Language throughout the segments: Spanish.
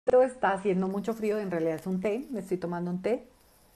está haciendo mucho frío, en realidad es un té, me estoy tomando un té.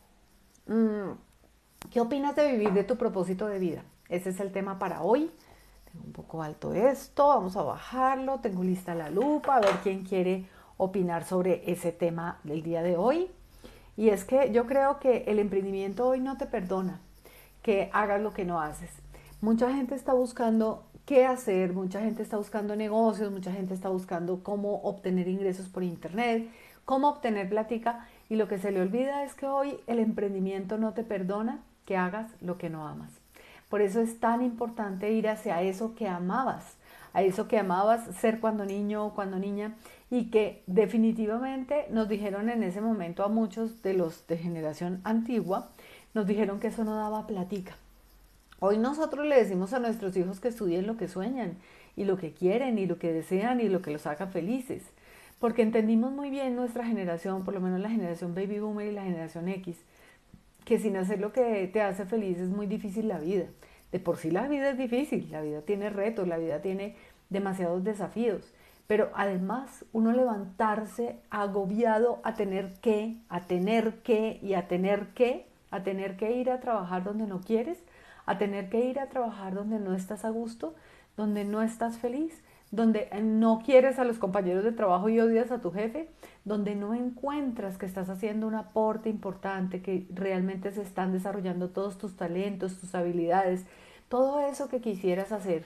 Mm, ¿Qué opinas de vivir de tu propósito de vida? Ese es el tema para hoy. Tengo un poco alto esto, vamos a bajarlo, tengo lista la lupa, a ver quién quiere opinar sobre ese tema del día de hoy. Y es que yo creo que el emprendimiento hoy no te perdona que hagas lo que no haces. Mucha gente está buscando qué hacer, mucha gente está buscando negocios, mucha gente está buscando cómo obtener ingresos por internet, cómo obtener plática, y lo que se le olvida es que hoy el emprendimiento no te perdona que hagas lo que no amas. Por eso es tan importante ir hacia eso que amabas, a eso que amabas ser cuando niño o cuando niña, y que definitivamente nos dijeron en ese momento a muchos de los de generación antigua, nos dijeron que eso no daba platica. Hoy nosotros le decimos a nuestros hijos que estudien lo que sueñan y lo que quieren y lo que desean y lo que los haga felices. Porque entendimos muy bien nuestra generación, por lo menos la generación Baby Boomer y la generación X, que sin hacer lo que te hace feliz es muy difícil la vida. De por sí la vida es difícil, la vida tiene retos, la vida tiene demasiados desafíos. Pero además uno levantarse agobiado a tener que, a tener que y a tener que, a tener que ir a trabajar donde no quieres, a tener que ir a trabajar donde no estás a gusto, donde no estás feliz, donde no quieres a los compañeros de trabajo y odias a tu jefe, donde no encuentras que estás haciendo un aporte importante, que realmente se están desarrollando todos tus talentos, tus habilidades, todo eso que quisieras hacer.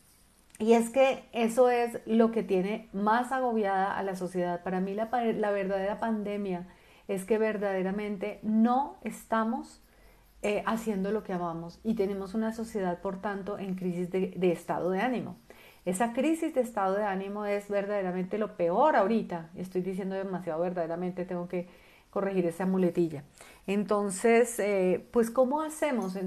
Y es que eso es lo que tiene más agobiada a la sociedad. Para mí la verdadera pandemia es que verdaderamente no estamos haciendo lo que amamos y tenemos una sociedad, por tanto, en crisis de estado de ánimo. Esa crisis de estado de ánimo es verdaderamente lo peor ahorita. Estoy diciendo demasiado verdaderamente, tengo que corregir esa muletilla. Entonces, pues, ¿cómo hacemos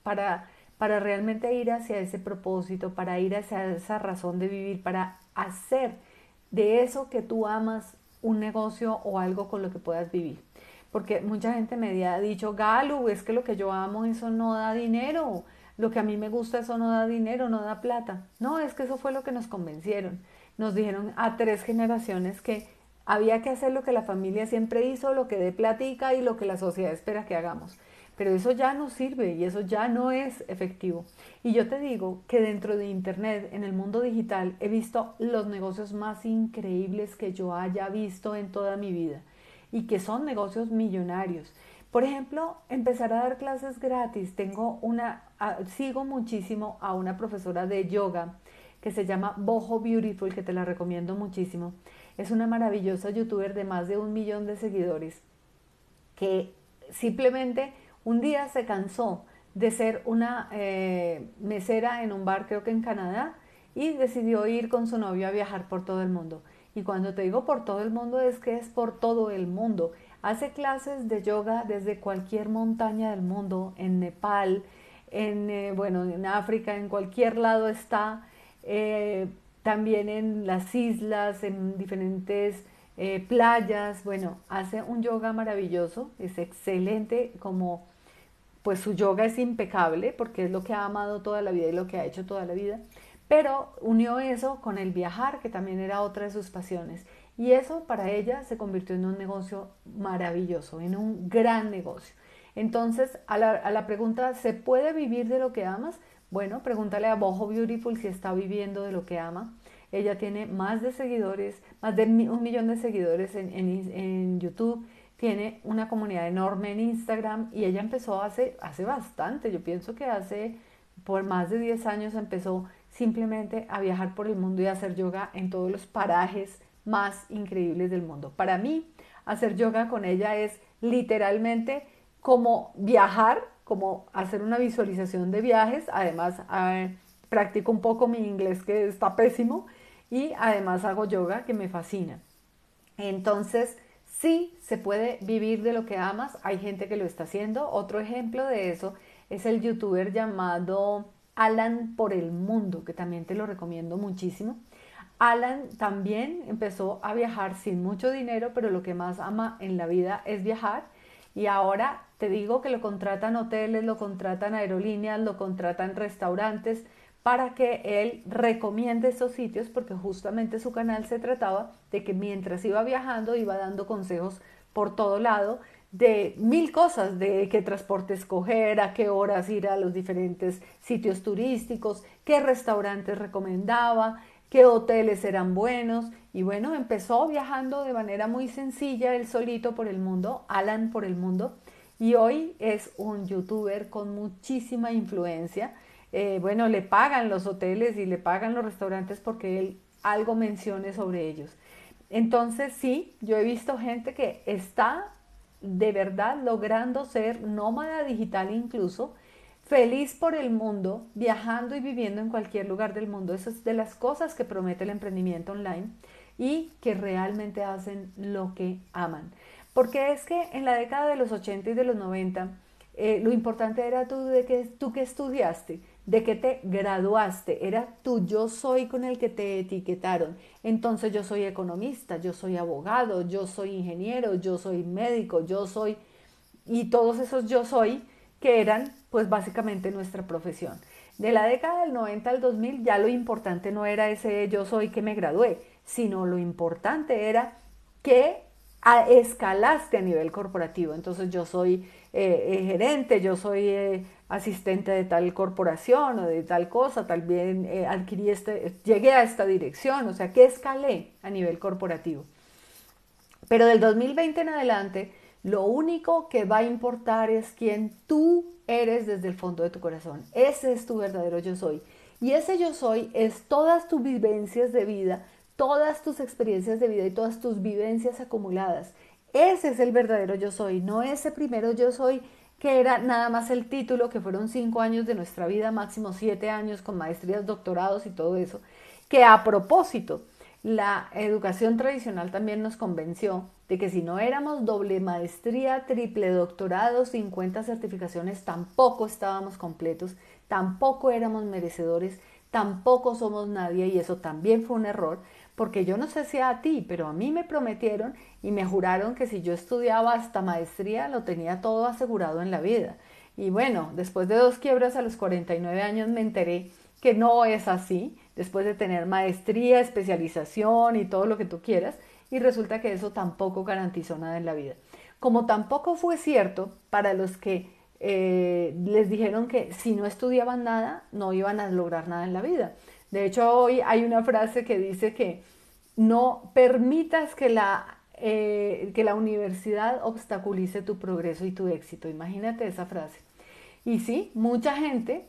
para realmente ir hacia ese propósito, para ir hacia esa razón de vivir, para hacer de eso que tú amas un negocio o algo con lo que puedas vivir? Porque mucha gente me ha dicho, Galu, es que lo que yo amo eso no da dinero, lo que a mí me gusta eso no da dinero, no da plata. No, es que eso fue lo que nos convencieron. Nos dijeron a 3 generaciones que había que hacer lo que la familia siempre hizo, lo que dé platica y lo que la sociedad espera que hagamos. Pero eso ya no sirve y eso ya no es efectivo. Y yo te digo que dentro de Internet, en el mundo digital, he visto los negocios más increíbles que yo haya visto en toda mi vida y que son negocios millonarios. Por ejemplo, empezar a dar clases gratis. Sigo muchísimo a una profesora de yoga que se llama Boho Beautiful, que te la recomiendo muchísimo. Es una maravillosa youtuber de más de 1 millón de seguidores que simplemente un día se cansó de ser una mesera en un bar, creo que en Canadá, y decidió ir con su novio a viajar por todo el mundo. Y cuando te digo por todo el mundo es que es por todo el mundo. Hace clases de yoga desde cualquier montaña del mundo, en Nepal, bueno, en África, en cualquier lado está, eh, también en las islas, en diferentes playas, bueno, hace un yoga maravilloso, es excelente, como pues su yoga es impecable porque es lo que ha amado toda la vida y lo que ha hecho toda la vida, pero unió eso con el viajar, que también era otra de sus pasiones, y eso para ella se convirtió en un negocio maravilloso, en un gran negocio. Entonces, a la pregunta, ¿se puede vivir de lo que amas? Bueno, pregúntale a Boho Beautiful si está viviendo de lo que ama. Ella tiene más de seguidores, más de 1 millón de seguidores en YouTube, tiene una comunidad enorme en Instagram y ella empezó hace bastante, yo pienso que por más de 10 años empezó simplemente a viajar por el mundo y a hacer yoga en todos los parajes más increíbles del mundo. Para mí, hacer yoga con ella es literalmente como viajar, como hacer una visualización de viajes. Además, practico un poco mi inglés que está pésimo y además hago yoga que me fascina. Entonces, sí se puede vivir de lo que amas, hay gente que lo está haciendo. Otro ejemplo de eso es el youtuber llamado Alan por el Mundo, que también te lo recomiendo muchísimo. Alan también empezó a viajar sin mucho dinero, pero lo que más ama en la vida es viajar. Y ahora te digo que lo contratan hoteles, lo contratan aerolíneas, lo contratan restaurantes para que él recomiende estos sitios, porque justamente su canal se trataba de que mientras iba viajando iba dando consejos por todo lado de mil cosas, de qué transporte escoger, a qué horas ir a los diferentes sitios turísticos, qué restaurantes recomendaba, qué hoteles eran buenos. Y bueno, empezó viajando de manera muy sencilla, él solito por el mundo, Alan por el mundo, y hoy es un youtuber con muchísima influencia. Bueno, le pagan los hoteles y le pagan los restaurantes porque él algo mencione sobre ellos. Entonces sí, yo he visto gente que está de verdad logrando ser nómada digital incluso, feliz por el mundo, viajando y viviendo en cualquier lugar del mundo. Eso es de las cosas que promete el emprendimiento online y que realmente hacen lo que aman. Porque es que en la década de los 80 y de los 90, lo importante era tú que estudiaste, de que te graduaste, era tu yo soy con el que te etiquetaron. Entonces yo soy economista, yo soy abogado, yo soy ingeniero, yo soy médico, yo soy... Y todos esos yo soy que eran pues básicamente nuestra profesión. De la década del 90 al 2000 ya lo importante no era ese yo soy que me gradué, sino lo importante era que escalaste a nivel corporativo. Entonces yo soy gerente, yo soy asistente de tal corporación o de tal cosa, también adquirí llegué a esta dirección, o sea que escalé a nivel corporativo. Pero del 2020 en adelante, lo único que va a importar es quién tú eres desde el fondo de tu corazón. Ese es tu verdadero yo soy. Y ese yo soy es todas tus vivencias de vida, todas tus experiencias de vida y todas tus vivencias acumuladas. Ese es el verdadero yo soy, no ese primero yo soy que era nada más el título, que fueron 5 años de nuestra vida, máximo 7 años con maestrías, doctorados y todo eso, que a propósito, la educación tradicional también nos convenció de que si no éramos doble maestría, triple doctorado, 50 certificaciones, tampoco estábamos completos, tampoco éramos merecedores, tampoco somos nadie, y eso también fue un error, porque yo no sé si a ti, pero a mí me prometieron y me juraron que si yo estudiaba hasta maestría lo tenía todo asegurado en la vida. Y bueno, después de 2 quiebras a los 49 años me enteré que no es así, después de tener maestría, especialización y todo lo que tú quieras, y resulta que eso tampoco garantizó nada en la vida. Como tampoco fue cierto para los que les dijeron que si no estudiaban nada, no iban a lograr nada en la vida. De hecho, hoy hay una frase que dice que no permitas que la universidad obstaculice tu progreso y tu éxito. Imagínate esa frase. Y sí, mucha gente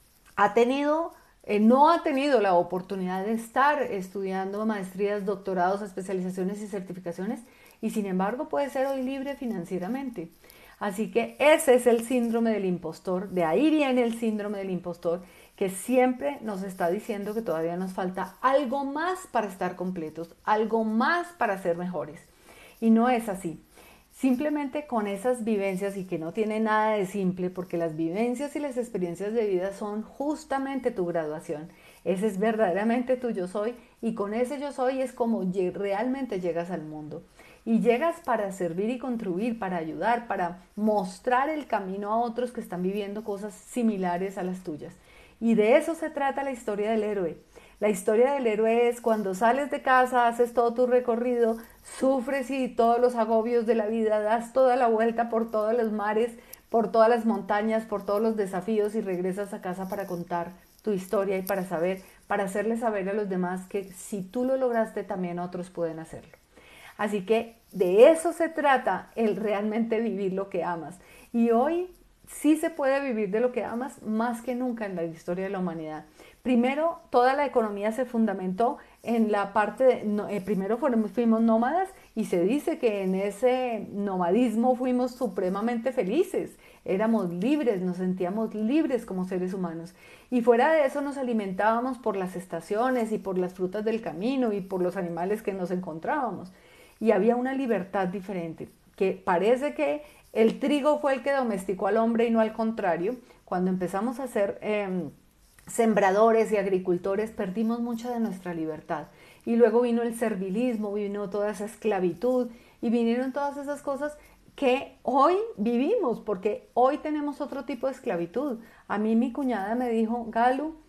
ha tenido, no ha tenido la oportunidad de estar estudiando maestrías, doctorados, especializaciones y certificaciones, y sin embargo puede ser hoy libre financieramente. Así que ese es el síndrome del impostor, de ahí viene el síndrome del impostor, que siempre nos está diciendo que todavía nos falta algo más para estar completos, algo más para ser mejores. Y no es así. Simplemente con esas vivencias, y que no tiene nada de simple, porque las vivencias y las experiencias de vida son justamente tu graduación. Ese es verdaderamente tu yo soy, y con ese yo soy es como realmente llegas al mundo. Y llegas para servir y contribuir, para ayudar, para mostrar el camino a otros que están viviendo cosas similares a las tuyas. Y de eso se trata la historia del héroe. La historia del héroe es cuando sales de casa, haces todo tu recorrido, sufres y todos los agobios de la vida, das toda la vuelta por todos los mares, por todas las montañas, por todos los desafíos, y regresas a casa para contar tu historia y para saber, para hacerle saber a los demás que si tú lo lograste, también otros pueden hacerlo. Así que de eso se trata, el realmente vivir lo que amas. Y hoy sí se puede vivir de lo que amas más que nunca en la historia de la humanidad. Primero, toda la economía se fundamentó en la parte de, primero fuimos nómadas, y se dice que en ese nomadismo fuimos supremamente felices, éramos libres, nos sentíamos libres como seres humanos, y fuera de eso nos alimentábamos por las estaciones y por las frutas del camino y por los animales que nos encontrábamos, y había una libertad diferente, que parece que el trigo fue el que domesticó al hombre y no al contrario. Cuando empezamos a ser sembradores y agricultores, perdimos mucha de nuestra libertad. Y luego vino el servilismo, vino toda esa esclavitud y vinieron todas esas cosas que hoy vivimos, porque hoy tenemos otro tipo de esclavitud. A mí mi cuñada me dijo, Galu,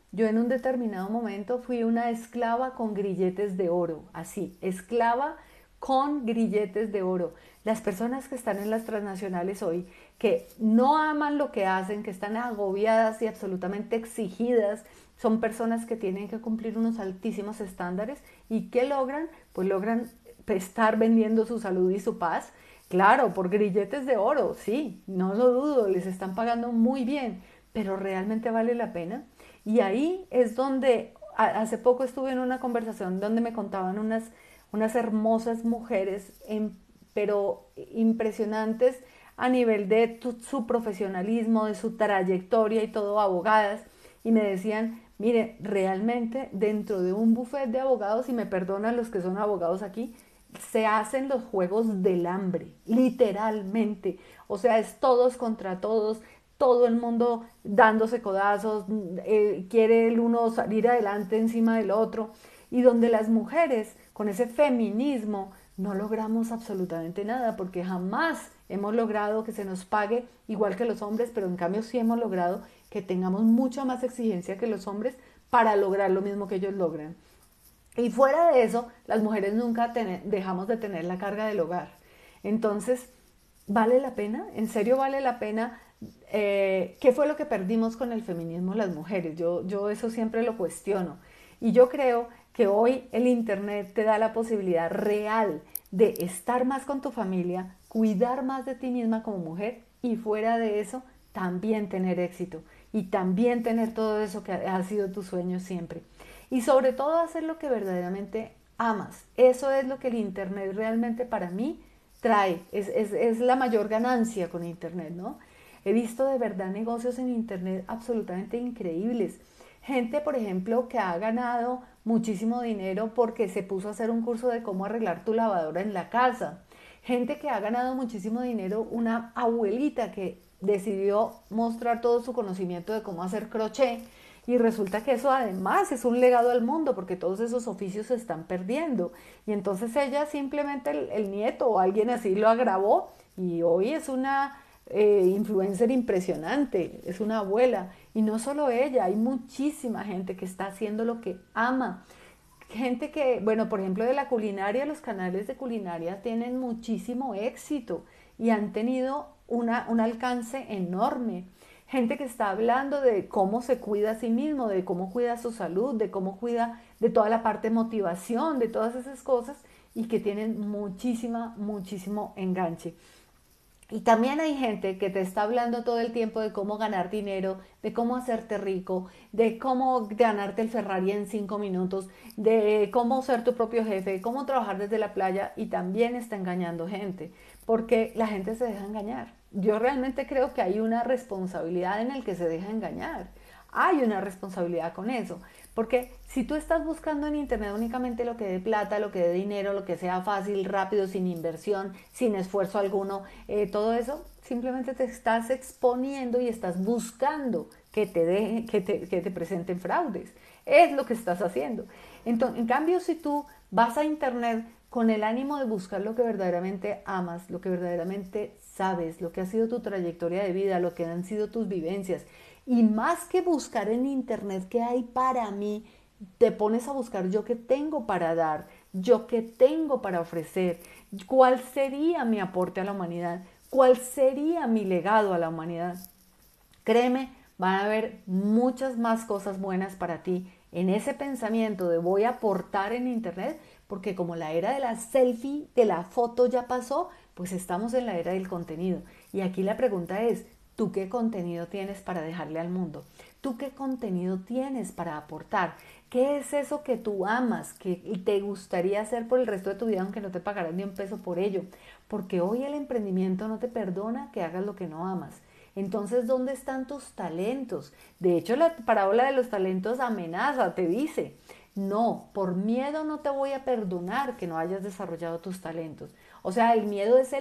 Yo en un determinado momento fui una esclava con grilletes de oro, así, esclava con grilletes de oro. Las personas que están en las transnacionales hoy, que no aman lo que hacen, que están agobiadas y absolutamente exigidas, son personas que tienen que cumplir unos altísimos estándares y que logran, pues logran estar vendiendo su salud y su paz. Claro, por grilletes de oro, sí, no lo dudo, les están pagando muy bien, pero realmente vale la pena. Y ahí es donde, hace poco estuve en una conversación donde me contaban unas hermosas mujeres, pero impresionantes a nivel de su profesionalismo, de su trayectoria y todo, abogadas, y me decían, mire, realmente dentro de un buffet de abogados, y me perdonan los que son abogados aquí, se hacen los juegos del hambre, literalmente. O sea, es todos contra todos, todo el mundo dándose codazos, quiere el uno salir adelante encima del otro, y donde las mujeres, con ese feminismo, no logramos absolutamente nada, porque jamás hemos logrado que se nos pague igual que los hombres, pero en cambio sí hemos logrado que tengamos mucha más exigencia que los hombres para lograr lo mismo que ellos logran. Y fuera de eso, las mujeres nunca dejamos de tener la carga del hogar. Entonces, ¿vale la pena? ¿En serio vale la pena? ¿Qué fue lo que perdimos con el feminismo las mujeres? Yo eso siempre lo cuestiono. Y yo creo que hoy el Internet te da la posibilidad real de estar más con tu familia, cuidar más de ti misma como mujer y fuera de eso también tener éxito y también tener todo eso que ha sido tu sueño siempre. Y sobre todo hacer lo que verdaderamente amas. Eso es lo que el Internet realmente para mí trae. Es la mayor ganancia con Internet, ¿no? He visto de verdad negocios en Internet absolutamente increíbles. Gente, por ejemplo, que ha ganado muchísimo dinero porque se puso a hacer un curso de cómo arreglar tu lavadora en la casa. Gente que ha ganado muchísimo dinero, una abuelita que decidió mostrar todo su conocimiento de cómo hacer crochet y resulta que eso además es un legado al mundo porque todos esos oficios se están perdiendo. Y entonces ella simplemente, el nieto o alguien así lo agravó y hoy es una influencer impresionante, es una abuela. Y no solo ella, hay muchísima gente que está haciendo lo que ama. Gente que, bueno, por ejemplo, de la culinaria, los canales de culinaria tienen muchísimo éxito y han tenido un alcance enorme. Gente que está hablando de cómo se cuida a sí mismo, de cómo cuida su salud, de cómo cuida de toda la parte de motivación, de todas esas cosas y que tienen muchísimo enganche. Y también hay gente que te está hablando todo el tiempo de cómo ganar dinero, de cómo hacerte rico, de cómo ganarte el Ferrari en 5 minutos, de cómo ser tu propio jefe, cómo trabajar desde la playa y también está engañando gente, porque la gente se deja engañar. Yo realmente creo que hay una responsabilidad en el que se deja engañar. Hay una responsabilidad con eso. Porque si tú estás buscando en internet únicamente lo que dé plata, lo que dé dinero, lo que sea fácil, rápido, sin inversión, sin esfuerzo alguno, todo eso, simplemente te estás exponiendo y estás buscando que te presenten fraudes. Es lo que estás haciendo. Entonces, en cambio, si tú vas a internet con el ánimo de buscar lo que verdaderamente amas, lo que verdaderamente sabes, lo que ha sido tu trayectoria de vida, lo que han sido tus vivencias, y más que buscar en internet qué hay para mí, te pones a buscar yo qué tengo para dar, yo qué tengo para ofrecer, cuál sería mi aporte a la humanidad, cuál sería mi legado a la humanidad. Créeme, van a haber muchas más cosas buenas para ti en ese pensamiento de voy a aportar en internet, porque como la era de la selfie, de la foto ya pasó, pues estamos en la era del contenido. Y aquí la pregunta es, ¿tú qué contenido tienes para dejarle al mundo? ¿Tú qué contenido tienes para aportar? ¿Qué es eso que tú amas, que te gustaría hacer por el resto de tu vida aunque no te pagaran ni un peso por ello? Porque hoy el emprendimiento no te perdona que hagas lo que no amas. Entonces, ¿dónde están tus talentos? De hecho, la parábola de los talentos amenaza, te dice, no, por miedo no te voy a perdonar que no hayas desarrollado tus talentos. O sea, el miedo es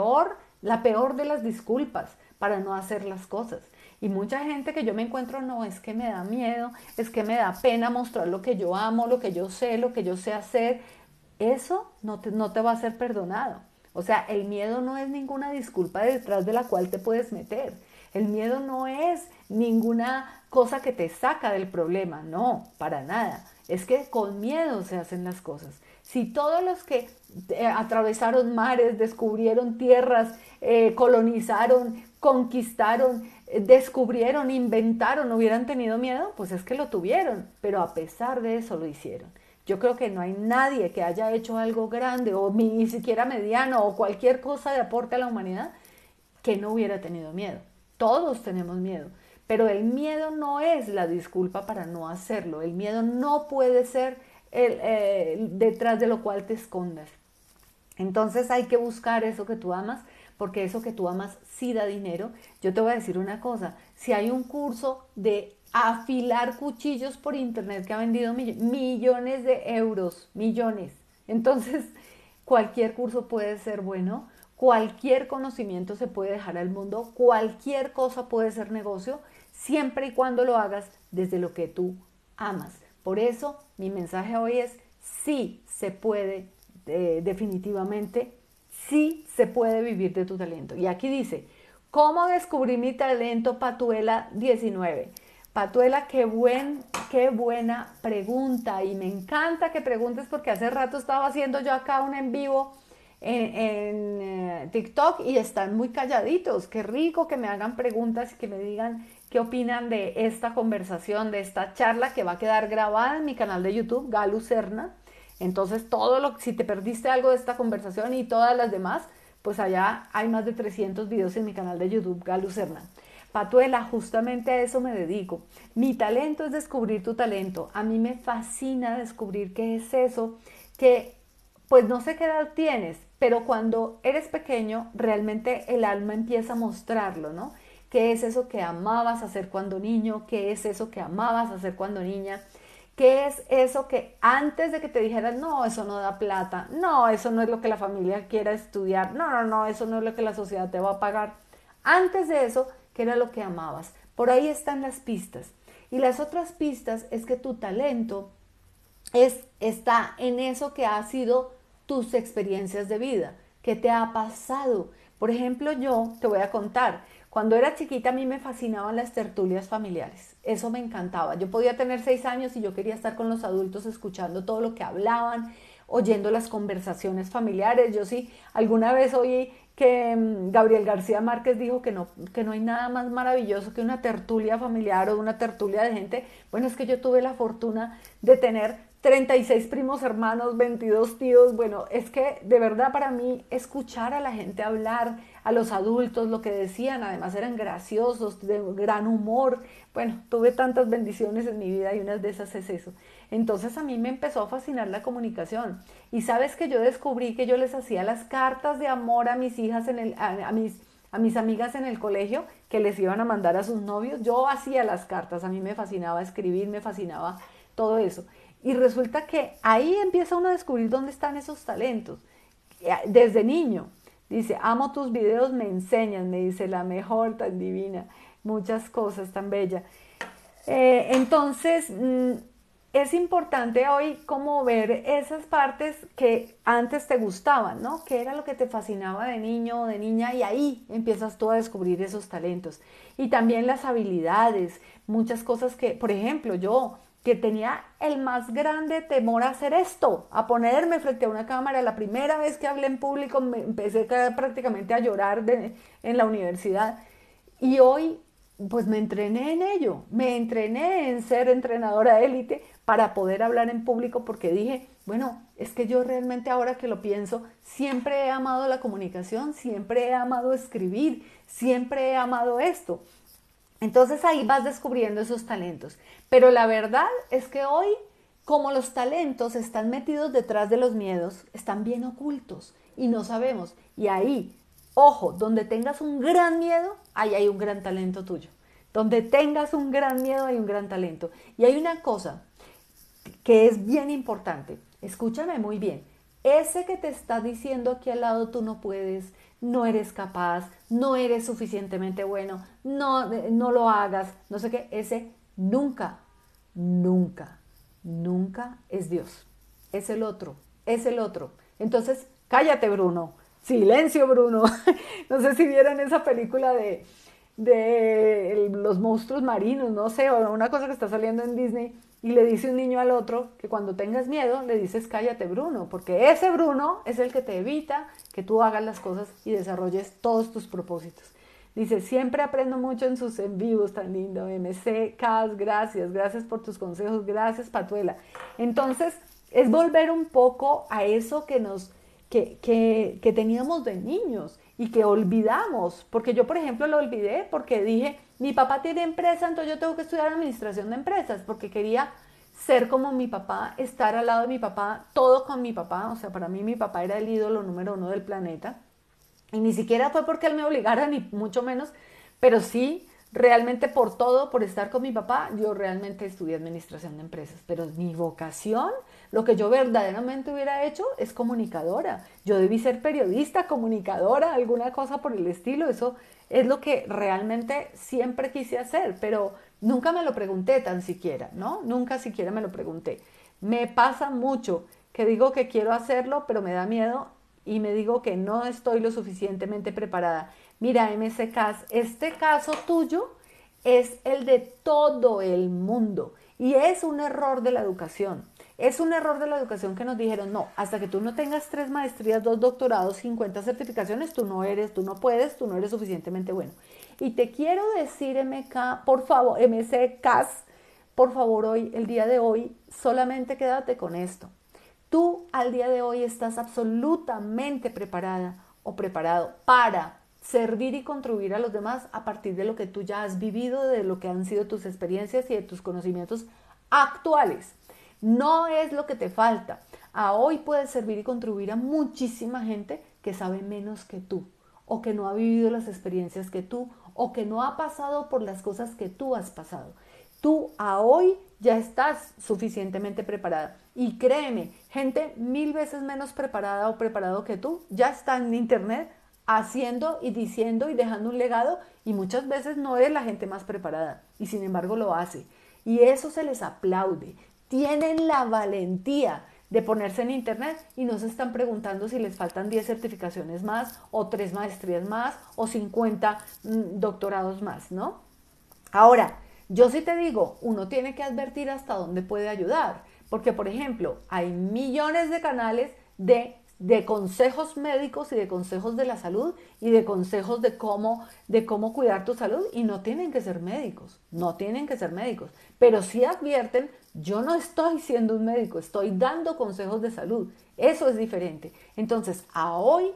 la peor de las disculpas para no hacer las cosas. Y mucha gente que yo me encuentro, no, es que me da miedo, es que me da pena mostrar lo que yo amo, lo que yo sé hacer. Eso no te va a ser perdonado. O sea, el miedo no es ninguna disculpa detrás de la cual te puedes meter. El miedo no es ninguna cosa que te saca del problema, no, para nada. Es que con miedo se hacen las cosas. Si todos los que atravesaron mares, descubrieron tierras, colonizaron, conquistaron, descubrieron, inventaron, hubieran tenido miedo, pues es que lo tuvieron, pero a pesar de eso lo hicieron. Yo creo que no hay nadie que haya hecho algo grande o ni siquiera mediano o cualquier cosa de aporte a la humanidad que no hubiera tenido miedo. Todos tenemos miedo, pero el miedo no es la disculpa para no hacerlo. El miedo no puede ser detrás de lo cual te escondas. Entonces hay que buscar eso que tú amas, porque eso que tú amas sí da dinero. Yo te voy a decir una cosa, si hay un curso de afilar cuchillos por internet que ha vendido millones de euros, millones, entonces cualquier curso puede ser bueno, cualquier conocimiento se puede dejar al mundo, cualquier cosa puede ser negocio, siempre y cuando lo hagas desde lo que tú amas. Por eso mi mensaje hoy es, sí se puede, definitivamente, sí se puede vivir de tu talento. Y aquí dice, ¿cómo descubrí mi talento? Patuela 19. Patuela, qué buena pregunta y me encanta que preguntes porque hace rato estaba haciendo yo acá un en vivo en TikTok y están muy calladitos. Qué rico que me hagan preguntas y que me digan qué opinan de esta conversación, de esta charla que va a quedar grabada en mi canal de YouTube, Galu Serna. Entonces, si te perdiste algo de esta conversación y todas las demás, pues allá hay más de 300 videos en mi canal de YouTube, Galu Serna. Patuela, justamente a eso me dedico. Mi talento es descubrir tu talento. A mí me fascina descubrir qué es eso que, pues no sé qué edad tienes, pero cuando eres pequeño, realmente el alma empieza a mostrarlo, ¿no? ¿Qué es eso que amabas hacer cuando niño? ¿Qué es eso que amabas hacer cuando niña? ¿Qué es eso que antes de que te dijeran, no, eso no da plata, no, eso no es lo que la familia quiera estudiar, no, eso no es lo que la sociedad te va a pagar? Antes de eso, ¿qué era lo que amabas? Por ahí están las pistas. Y las otras pistas es que tu talento está en eso que ha sido tus experiencias de vida, que te ha pasado. Por ejemplo, yo te voy a contar, cuando era chiquita a mí me fascinaban las tertulias familiares, eso me encantaba. Yo podía tener 6 años y yo quería estar con los adultos escuchando todo lo que hablaban, oyendo las conversaciones familiares. Yo sí, alguna vez oí que Gabriel García Márquez dijo que no hay nada más maravilloso que una tertulia familiar o una tertulia de gente. Bueno, es que yo tuve la fortuna de tener 36 primos hermanos, 22 tíos. Bueno, es que de verdad para mí escuchar a la gente hablar, a los adultos, lo que decían, además eran graciosos, de gran humor. Bueno, tuve tantas bendiciones en mi vida y una de esas es eso. Entonces a mí me empezó a fascinar la comunicación. Y sabes que yo descubrí que yo les hacía las cartas de amor a mis hijas, a mis amigas en el colegio, que les iban a mandar a sus novios. Yo hacía las cartas, a mí me fascinaba escribir, me fascinaba todo eso. Y resulta que ahí empieza uno a descubrir dónde están esos talentos. Desde niño, dice, amo tus videos, me enseñan, me dice, la mejor, tan divina, muchas cosas, tan bella. Entonces, es importante hoy como ver esas partes que antes te gustaban, ¿no? ¿Qué era lo que te fascinaba de niño o de niña? Y ahí empiezas tú a descubrir esos talentos. Y también las habilidades, muchas cosas que, por ejemplo, yo que tenía el más grande temor a hacer esto, a ponerme frente a una cámara. La primera vez que hablé en público me empecé prácticamente a llorar en la universidad. Y hoy, pues me entrené en ello, me entrené en ser entrenadora élite para poder hablar en público porque dije, bueno, es que yo realmente ahora que lo pienso, siempre he amado la comunicación, siempre he amado escribir, siempre he amado esto. Entonces ahí vas descubriendo esos talentos. Pero la verdad es que hoy, como los talentos están metidos detrás de los miedos, están bien ocultos y no sabemos. Y ahí, ojo, donde tengas un gran miedo, ahí hay un gran talento tuyo. Donde tengas un gran miedo, hay un gran talento. Y hay una cosa que es bien importante. Escúchame muy bien. Ese que te está diciendo aquí al lado tú no puedes, no eres capaz, no eres suficientemente bueno, no lo hagas, no sé qué, ese nunca, nunca, nunca es Dios. Es el otro, es el otro. Entonces, cállate, Bruno. Silencio, Bruno. No sé si vieron esa película de los monstruos marinos, no sé, o una cosa que está saliendo en Disney, y le dice un niño al otro que cuando tengas miedo le dices cállate Bruno, porque ese Bruno es el que te evita que tú hagas las cosas y desarrolles todos tus propósitos. Dice, siempre aprendo mucho en sus en vivos, tan lindo, MC, Cas, gracias, gracias por tus consejos, gracias Patuela. Entonces, es volver un poco a eso que teníamos de niños y que olvidamos, porque yo por ejemplo lo olvidé porque dije, mi papá tiene empresa, entonces yo tengo que estudiar administración de empresas, porque quería ser como mi papá, estar al lado de mi papá, todo con mi papá, o sea, para mí mi papá era el ídolo número uno del planeta, y ni siquiera fue porque él me obligara, ni mucho menos, pero sí, realmente por todo, por estar con mi papá, yo realmente estudié administración de empresas. Pero mi vocación, lo que yo verdaderamente hubiera hecho es comunicadora. Yo debí ser periodista, comunicadora, alguna cosa por el estilo. Eso es lo que realmente siempre quise hacer, pero nunca me lo pregunté tan siquiera, ¿no? Nunca siquiera me lo pregunté. Me pasa mucho que digo que quiero hacerlo, pero me da miedo y me digo que no estoy lo suficientemente preparada. Mira, MCK, este caso tuyo es el de todo el mundo y es un error de la educación. Es un error de la educación que nos dijeron, no, hasta que tú no tengas 3 maestrías, 2 doctorados, 50 certificaciones, tú no eres, tú no puedes, tú no eres suficientemente bueno. Y te quiero decir, MK, por favor, MCK, por favor, hoy, el día de hoy, solamente quédate con esto. Tú al día de hoy estás absolutamente preparada o preparado para servir y contribuir a los demás a partir de lo que tú ya has vivido, de lo que han sido tus experiencias y de tus conocimientos actuales. No es lo que te falta. A hoy puedes servir y contribuir a muchísima gente que sabe menos que tú, o que no ha vivido las experiencias que tú, o que no ha pasado por las cosas que tú has pasado. Tú a hoy ya estás suficientemente preparada. Y créeme, gente 1000 veces menos preparada o preparado que tú ya está en internet haciendo y diciendo y dejando un legado, y muchas veces no es la gente más preparada y sin embargo lo hace. Y eso se les aplaude. Tienen la valentía de ponerse en internet y no se están preguntando si les faltan 10 certificaciones más o 3 maestrías más o 50 doctorados más, ¿no? Ahora, yo sí te digo, uno tiene que advertir hasta dónde puede ayudar, porque por ejemplo, hay millones de canales de consejos médicos y de consejos de la salud y de consejos de cómo cuidar tu salud, y no tienen que ser médicos, no tienen que ser médicos, pero sí advierten, yo no estoy siendo un médico, estoy dando consejos de salud, eso es diferente. Entonces, a hoy,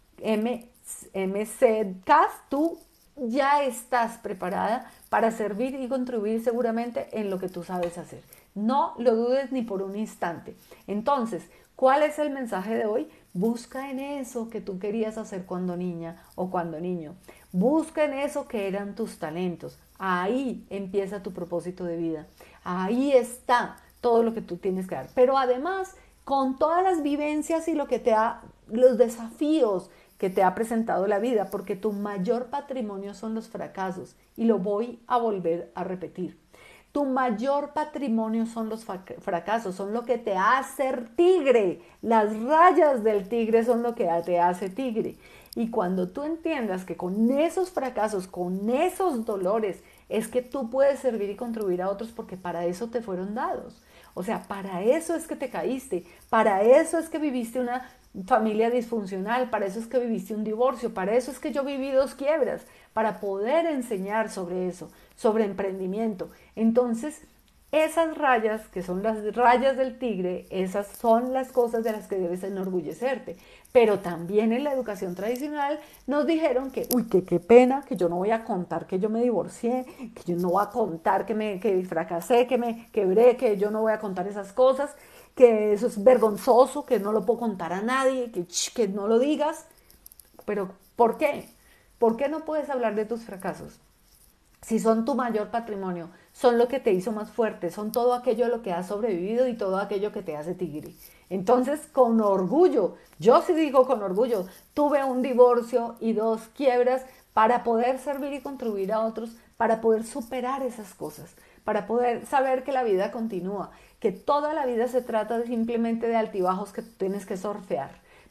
MCCAS, tú ya estás preparada para servir y contribuir seguramente en lo que tú sabes hacer. No lo dudes ni por un instante. Entonces, ¿cuál es el mensaje de hoy? Busca en eso que tú querías hacer cuando niña o cuando niño. Busca en eso que eran tus talentos. Ahí empieza tu propósito de vida. Ahí está todo lo que tú tienes que dar. Pero además, con todas las vivencias y lo que los desafíos que te ha presentado la vida, porque tu mayor patrimonio son los fracasos, y lo voy a volver a repetir. Tu mayor patrimonio son los fracasos, son lo que te hace tigre. Las rayas del tigre son lo que te hace tigre. Y cuando tú entiendas que con esos fracasos, con esos dolores, es que tú puedes servir y contribuir a otros, porque para eso te fueron dados. O sea, para eso es que te caíste, para eso es que viviste una familia disfuncional, para eso es que viviste un divorcio, para eso es que yo viví 2 quiebras, para poder enseñar sobre eso, sobre emprendimiento. Entonces, esas rayas, que son las rayas del tigre, esas son las cosas de las que debes enorgullecerte. Pero también en la educación tradicional nos dijeron que, uy, qué pena, que yo no voy a contar que yo me divorcié, que yo no voy a contar que fracasé, que me quebré, que yo no voy a contar esas cosas, que eso es vergonzoso, que no lo puedo contar a nadie, que no lo digas. Pero, ¿por qué? ¿Por qué no puedes hablar de tus fracasos? Si son tu mayor patrimonio, son lo que te hizo más fuerte, son todo aquello a lo que has sobrevivido y todo aquello que te hace tigre. Entonces, con orgullo, yo sí digo con orgullo, tuve un divorcio y 2 quiebras para poder servir y contribuir a otros, para poder superar esas cosas, para poder saber que la vida continúa, que toda la vida se trata simplemente de altibajos que tú tienes que surfear,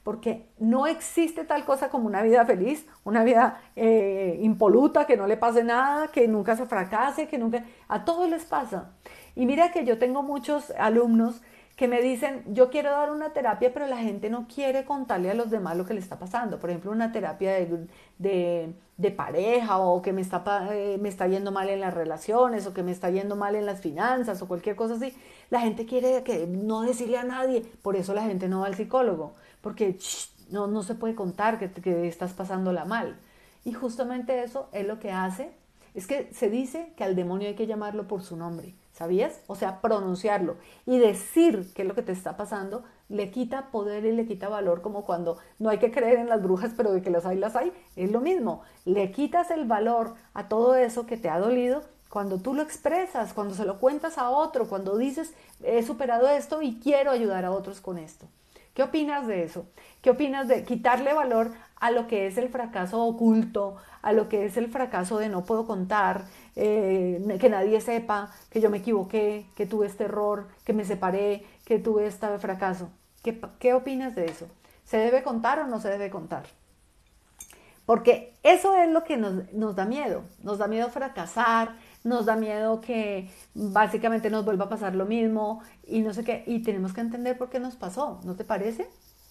porque no existe tal cosa como una vida feliz, una vida impoluta, que no le pase nada, que nunca se fracase, que nunca... A todos les pasa. Y mira que yo tengo muchos alumnos que me dicen, yo quiero dar una terapia, pero la gente no quiere contarle a los demás lo que le está pasando. Por ejemplo, una terapia de pareja, o que me está yendo mal en las relaciones, o que me está yendo mal en las finanzas, o cualquier cosa así. La gente quiere que no decirle a nadie. Por eso la gente no va al psicólogo, porque no se puede contar que estás pasándola mal. Y justamente eso es lo que hace. Es que se dice que al demonio hay que llamarlo por su nombre, ¿sabías? O sea, pronunciarlo y decir qué es lo que te está pasando le quita poder y le quita valor, como cuando no hay que creer en las brujas, pero de que las hay, es lo mismo. Le quitas el valor a todo eso que te ha dolido cuando tú lo expresas, cuando se lo cuentas a otro, cuando dices, he superado esto y quiero ayudar a otros con esto. ¿Qué opinas de eso? ¿Qué opinas de quitarle valor a lo que es el fracaso oculto, a lo que es el fracaso de no puedo contar, que nadie sepa que yo me equivoqué, que tuve este error, que me separé, que tuve este fracaso? ¿Qué opinas de eso? ¿Se debe contar o no se debe contar? Porque eso es lo que nos da miedo. Nos da miedo fracasar, nos da miedo que básicamente nos vuelva a pasar lo mismo y no sé qué. Y tenemos que entender por qué nos pasó, ¿no te parece?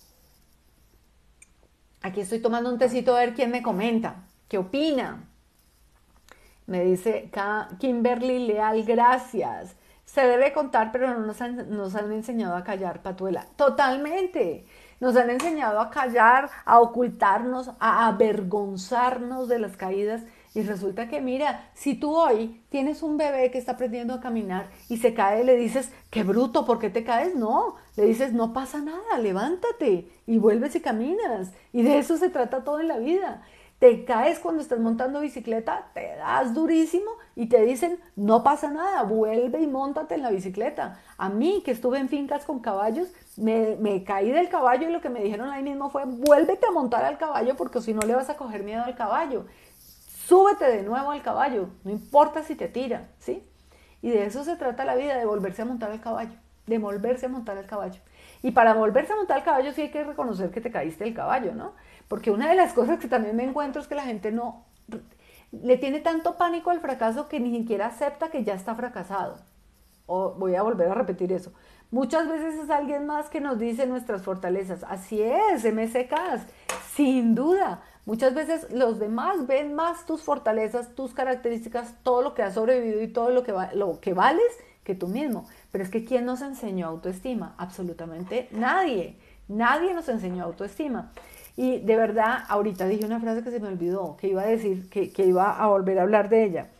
Aquí estoy tomando un tecito a ver quién me comenta. ¿Qué opina? Me dice Kimberly Leal, gracias. Se debe contar, pero no nos han enseñado a callar, Patuela. Totalmente. Nos han enseñado a callar, a ocultarnos, a avergonzarnos de las caídas. Y resulta que, mira, si tú hoy tienes un bebé que está aprendiendo a caminar y se cae, le dices, qué bruto, ¿por qué te caes? No, le dices, no pasa nada, levántate y vuelves y caminas. Y de eso se trata todo en la vida. Te caes cuando estás montando bicicleta, te das durísimo y te dicen, no pasa nada, vuelve y móntate en la bicicleta. A mí, que estuve en fincas con caballos, me caí del caballo y lo que me dijeron ahí mismo fue, vuélvete a montar al caballo porque si no le vas a coger miedo al caballo. Súbete de nuevo al caballo, no importa si te tira, ¿sí? Y de eso se trata la vida, de volverse a montar al caballo, de volverse a montar al caballo. Y para volverse a montar al caballo sí hay que reconocer que te caíste del caballo, ¿no? Porque una de las cosas que también me encuentro es que la gente no le tiene tanto pánico al fracaso que ni siquiera acepta que ya está fracasado. O voy a volver a repetir eso. Muchas veces es alguien más que nos dice nuestras fortalezas. Así es, MSKs, sin duda. Muchas veces los demás ven más tus fortalezas, tus características, todo lo que has sobrevivido y todo lo que vales que tú mismo. Pero es que ¿quién nos enseñó autoestima? Absolutamente nadie. Nadie nos enseñó autoestima. Y de verdad, ahorita dije una frase que se me olvidó, que iba a decir, que iba a volver a hablar de ella.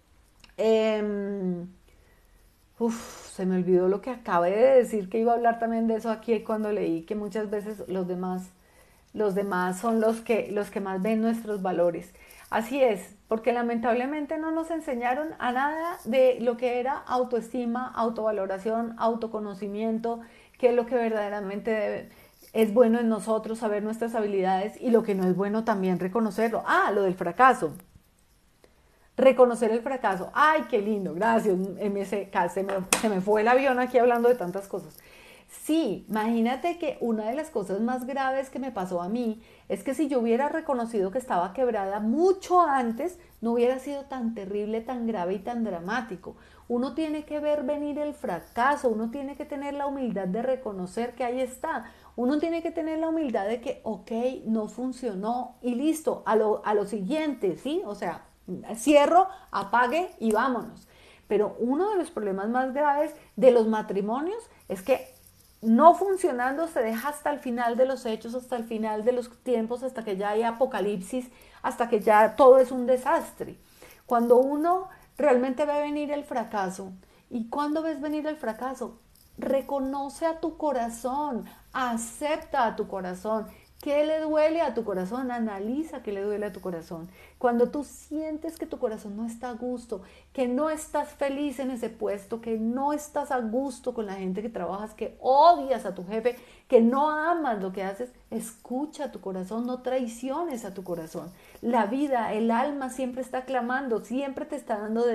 Se me olvidó lo que acabé de decir, que iba a hablar también de eso aquí cuando leí, que muchas veces los demás son los que más ven nuestros valores. Así es, porque lamentablemente no nos enseñaron a nada de lo que era autoestima, autovaloración, autoconocimiento, que es lo que verdaderamente es bueno en nosotros, saber nuestras habilidades, y lo que no es bueno también reconocerlo. Ah, lo del fracaso. Reconocer el fracaso. Ay, qué lindo, gracias, MSK. Se me fue el avión aquí hablando de tantas cosas. Sí, imagínate que una de las cosas más graves que me pasó a mí es que si yo hubiera reconocido que estaba quebrada mucho antes, no hubiera sido tan terrible, tan grave y tan dramático. Uno tiene que ver venir el fracaso, uno tiene que tener la humildad de reconocer que ahí está. Uno tiene que tener la humildad de que, ok, no funcionó y listo, a lo siguiente, ¿sí? O sea, cierro, apague y vámonos. Pero uno de los problemas más graves de los matrimonios es que no funcionando se deja hasta el final de los hechos, hasta el final de los tiempos, hasta que ya hay apocalipsis, hasta que ya todo es un desastre. Cuando uno realmente ve venir el fracaso, ¿y cuándo ves venir el fracaso? Reconoce a tu corazón, acepta a tu corazón. ¿Qué le duele a tu corazón? Analiza qué le duele a tu corazón. Cuando tú sientes que tu corazón no está a gusto, que no estás feliz en ese puesto, que no estás a gusto con la gente que trabajas, que odias a tu jefe, que no amas lo que haces, escucha a tu corazón, no traiciones a tu corazón. La vida, el alma siempre está clamando, siempre te está dando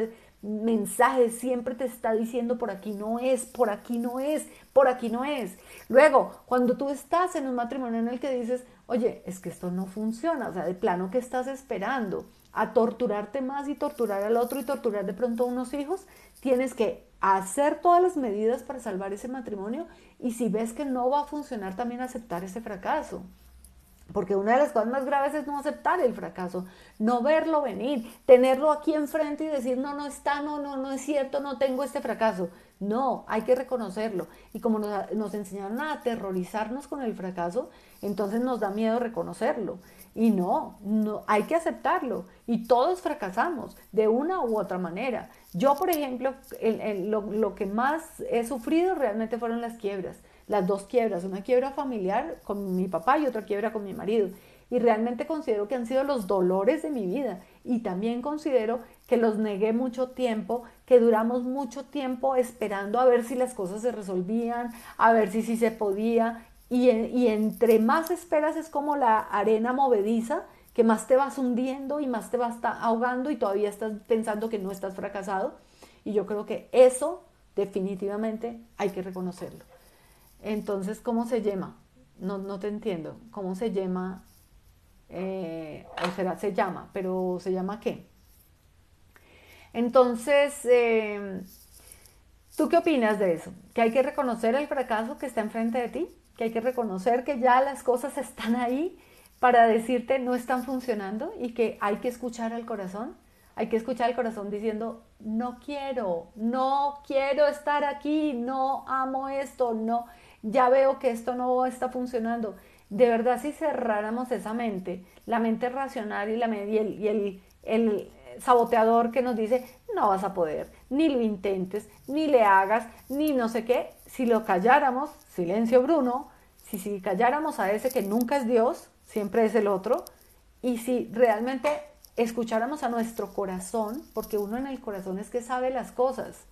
mensaje siempre te está diciendo por aquí no es, por aquí no es, por aquí no es. Luego, cuando tú estás en un matrimonio en el que dices, oye, es que esto no funciona, o sea, de plano que estás esperando a torturarte más y torturar al otro y torturar de pronto a unos hijos, tienes que hacer todas las medidas para salvar ese matrimonio y si ves que no va a funcionar, también aceptar ese fracaso. Porque una de las cosas más graves es no aceptar el fracaso, no verlo venir, tenerlo aquí enfrente y decir, no, no está, no, no, no es cierto, no tengo este fracaso. No, hay que reconocerlo. Y como nos enseñaron a aterrorizarnos con el fracaso, entonces nos da miedo reconocerlo. Y no, no, hay que aceptarlo. Y todos fracasamos de una u otra manera. Yo, por ejemplo, lo que más he sufrido realmente fueron las quiebras. Las dos quiebras, una quiebra familiar con mi papá y otra quiebra con mi marido. Y realmente considero que han sido los dolores de mi vida. Y también considero que los negué mucho tiempo, que duramos mucho tiempo esperando a ver si las cosas se resolvían, a ver si sí se podía. Y entre más esperas es como la arena movediza, que más te vas hundiendo y más te vas ahogando y todavía estás pensando que no estás fracasado. Y yo creo que eso definitivamente hay que reconocerlo. Entonces, ¿cómo se llama? No, no te entiendo. ¿Cómo se llama? O será se llama, pero ¿se llama qué? Entonces, ¿tú qué opinas de eso? ¿Que hay que reconocer el fracaso que está enfrente de ti? ¿Que hay que reconocer que ya las cosas están ahí para decirte no están funcionando y que hay que escuchar al corazón? Hay que escuchar al corazón diciendo, no quiero, no quiero estar aquí, no amo esto, no, ya veo que esto no está funcionando. De verdad, si cerráramos esa mente, la mente racional y, el saboteador que nos dice, no vas a poder, ni lo intentes, ni le hagas, ni no sé qué, si lo calláramos, silencio Bruno, si calláramos a ese que nunca es Dios, siempre es el otro, y si realmente escucháramos a nuestro corazón, porque uno en el corazón es que sabe las cosas,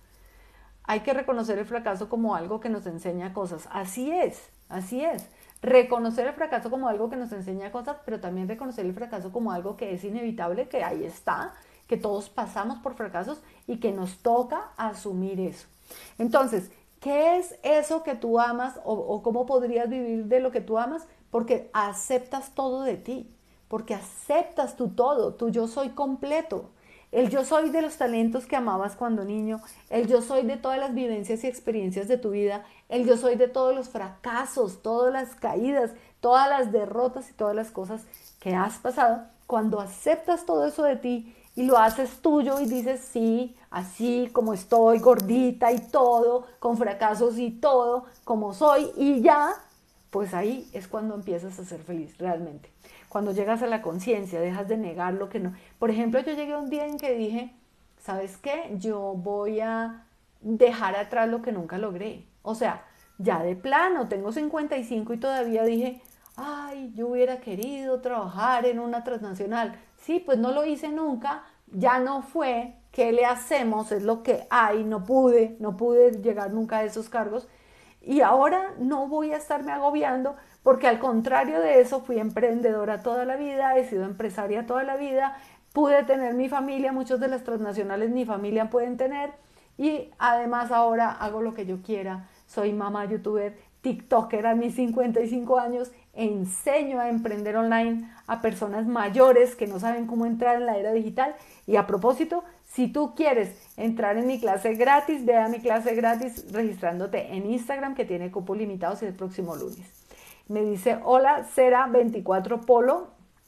hay que reconocer el fracaso como algo que nos enseña cosas. Así es, así es. Reconocer el fracaso como algo que nos enseña cosas, pero también reconocer el fracaso como algo que es inevitable, que ahí está, que todos pasamos por fracasos y que nos toca asumir eso. Entonces, ¿qué es eso que tú amas o cómo podrías vivir de lo que tú amas? Porque aceptas todo de ti, porque aceptas tu todo, tu yo soy completo. El yo soy de los talentos que amabas cuando niño, el yo soy de todas las vivencias y experiencias de tu vida, el yo soy de todos los fracasos, todas las caídas, todas las derrotas y todas las cosas que has pasado. Cuando aceptas todo eso de ti y lo haces tuyo y dices sí, así como estoy, gordita y todo, con fracasos y todo, como soy y ya, pues ahí es cuando empiezas a ser feliz realmente. Cuando llegas a la conciencia, dejas de negar lo que no. Por ejemplo, yo llegué un día en que dije, ¿sabes qué? Yo voy a dejar atrás lo que nunca logré. O sea, ya de plano, tengo 55 y todavía dije, ay, yo hubiera querido trabajar en una transnacional. Sí, pues no lo hice nunca, ya no fue. ¿Qué le hacemos? Es lo que hay, no pude llegar nunca a esos cargos. Y ahora no voy a estarme agobiando porque al contrario de eso fui emprendedora toda la vida, he sido empresaria toda la vida, pude tener mi familia, muchos de las transnacionales ni familia pueden tener y además ahora hago lo que yo quiera, soy mamá youtuber, tiktoker a mis 55 años, enseño a emprender online a personas mayores que no saben cómo entrar en la era digital y a propósito, si tú quieres entrar en mi clase gratis, ve a mi clase gratis registrándote en Instagram que tiene cupos limitados el próximo lunes. Me dice, hola, Cera 24 Polo,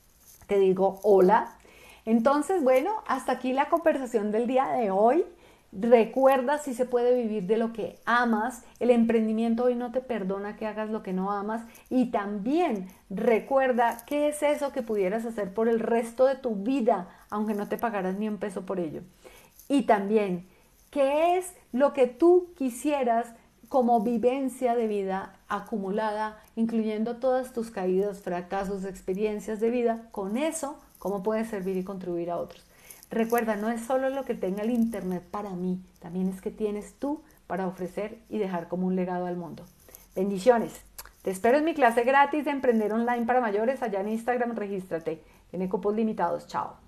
te digo hola. Entonces, bueno, hasta aquí la conversación del día de hoy. Recuerda si se puede vivir de lo que amas. El emprendimiento hoy no te perdona que hagas lo que no amas. Y también recuerda qué es eso que pudieras hacer por el resto de tu vida, aunque no te pagaras ni un peso por ello. Y también, ¿qué es lo que tú quisieras como vivencia de vida acumulada, incluyendo todas tus caídas, fracasos, experiencias de vida? Con eso, ¿cómo puedes servir y contribuir a otros? Recuerda, no es solo lo que tenga el Internet para mí, también es que tienes tú para ofrecer y dejar como un legado al mundo. Bendiciones. Te espero en mi clase gratis de Emprender Online para Mayores allá en Instagram, regístrate. Tiene cupos limitados. Chao.